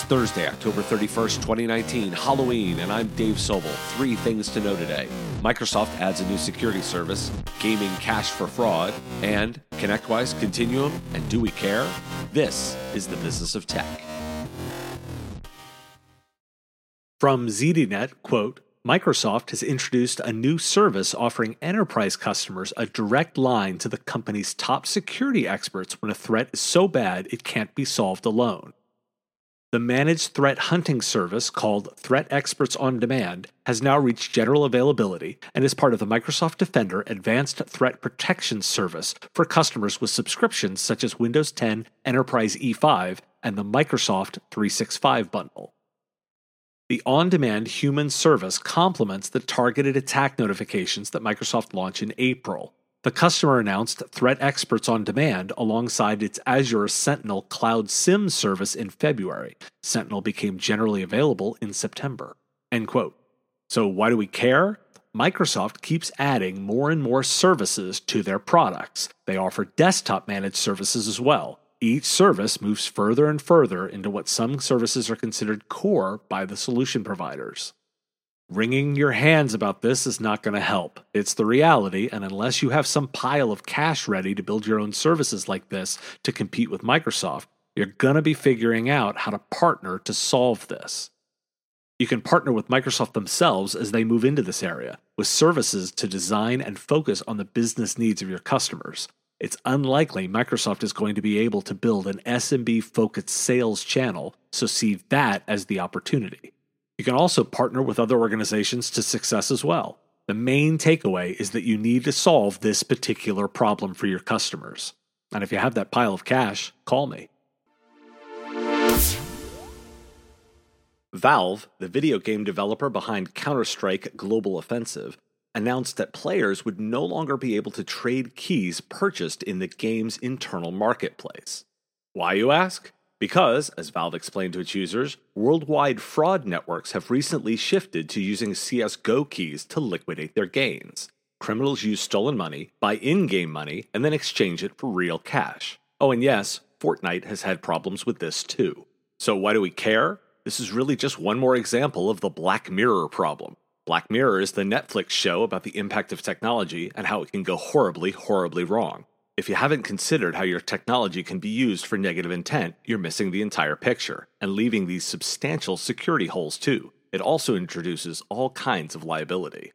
Thursday, October 31st, 2019, Halloween, and I'm Dave Sobel. 3 things to know today. Microsoft adds a new security service, gaming cash for fraud, and ConnectWise, Continuum, and do we care? This is the business of tech. From ZDNet, quote, Microsoft has introduced a new service offering enterprise customers a direct line to the company's top security experts when a threat is so bad it can't be solved alone. The managed threat hunting service called Threat Experts on Demand has now reached general availability and is part of the Microsoft Defender Advanced Threat Protection Service for customers with subscriptions such as Windows 10 Enterprise E5 and the Microsoft 365 bundle. The on-demand human service complements the targeted attack notifications that Microsoft launched in April. The customer announced Threat Experts on Demand alongside its Azure Sentinel Cloud SIEM service in February. Sentinel became generally available in September. End quote. So why do we care? Microsoft keeps adding more and more services to their products. They offer desktop managed services as well. Each service moves further and further into what some services are considered core by the solution providers. Wringing your hands about this is not going to help. It's the reality, and unless you have some pile of cash ready to build your own services like this to compete with Microsoft, you're going to be figuring out how to partner to solve this. You can partner with Microsoft themselves as they move into this area, with services to design and focus on the business needs of your customers. It's unlikely Microsoft is going to be able to build an SMB-focused sales channel, so see that as the opportunity. You can also partner with other organizations to success as well. The main takeaway is that you need to solve this particular problem for your customers. And if you have that pile of cash, call me. Valve, the video game developer behind Counter-Strike Global Offensive, announced that players would no longer be able to trade keys purchased in the game's internal marketplace. Why, you ask? Because, as Valve explained to its users, worldwide fraud networks have recently shifted to using CSGO keys to liquidate their gains. Criminals use stolen money, buy in-game money, and then exchange it for real cash. Oh, and yes, Fortnite has had problems with this too. So why do we care? This is really just one more example of the Black Mirror problem. Black Mirror is the Netflix show about the impact of technology and how it can go horribly, horribly wrong. If you haven't considered how your technology can be used for negative intent, you're missing the entire picture, and leaving these substantial security holes too. It also introduces all kinds of liability.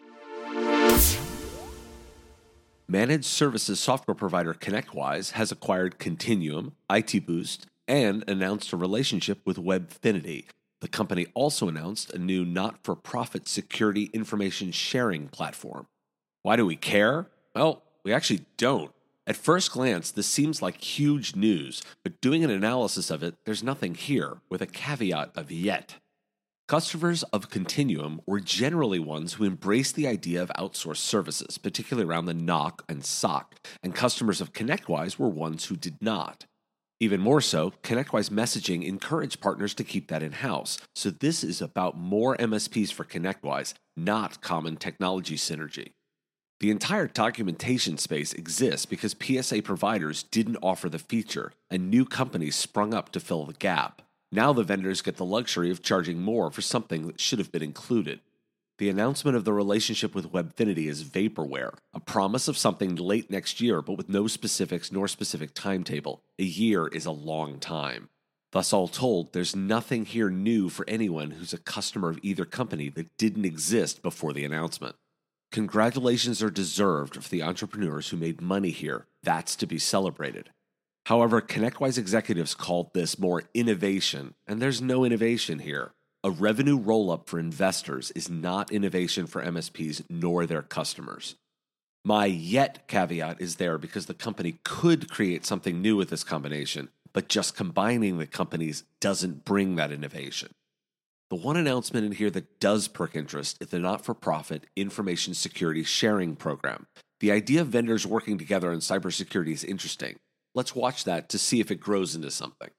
Managed services software provider ConnectWise has acquired Continuum, IT Boost, and announced a relationship with Webfinity. The company also announced a new not-for-profit security information sharing platform. Why do we care? Well, we actually don't. At first glance, this seems like huge news, but doing an analysis of it, there's nothing here, with a caveat of yet. Customers of Continuum were generally ones who embraced the idea of outsourced services, particularly around the NOC and SOC, and customers of ConnectWise were ones who did not. Even more so, ConnectWise messaging encouraged partners to keep that in-house, so this is about more MSPs for ConnectWise, not common technology synergy. The entire documentation space exists because PSA providers didn't offer the feature, and new companies sprung up to fill the gap. Now the vendors get the luxury of charging more for something that should have been included. The announcement of the relationship with Webfinity is vaporware, a promise of something late next year but with no specifics nor specific timetable. A year is a long time. Thus all told, there's nothing here new for anyone who's a customer of either company that didn't exist before the announcement. Congratulations are deserved for the entrepreneurs who made money here. That's to be celebrated. However, ConnectWise executives called this more innovation, and there's no innovation here. A revenue roll-up for investors is not innovation for MSPs nor their customers. My yet caveat is there because the company could create something new with this combination, but just combining the companies doesn't bring that innovation. The one announcement in here that does perk interest is the not-for-profit Information Security Sharing Program. The idea of vendors working together on cybersecurity is interesting. Let's watch that to see if it grows into something.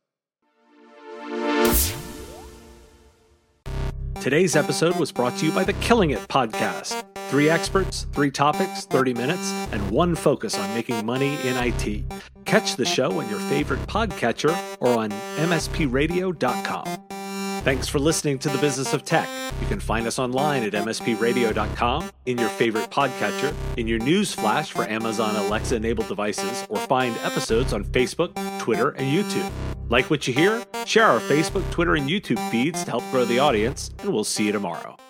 Today's episode was brought to you by the Killing It podcast. 3 experts, 3 topics, 30 minutes, and 1 focus on making money in IT. Catch the show on your favorite podcatcher or on mspradio.com. Thanks for listening to The Business of Tech. You can find us online at mspradio.com, in your favorite podcatcher, in your news flash for Amazon Alexa-enabled devices, or find episodes on Facebook, Twitter, and YouTube. Like what you hear? Share our Facebook, Twitter, and YouTube feeds to help grow the audience, and we'll see you tomorrow.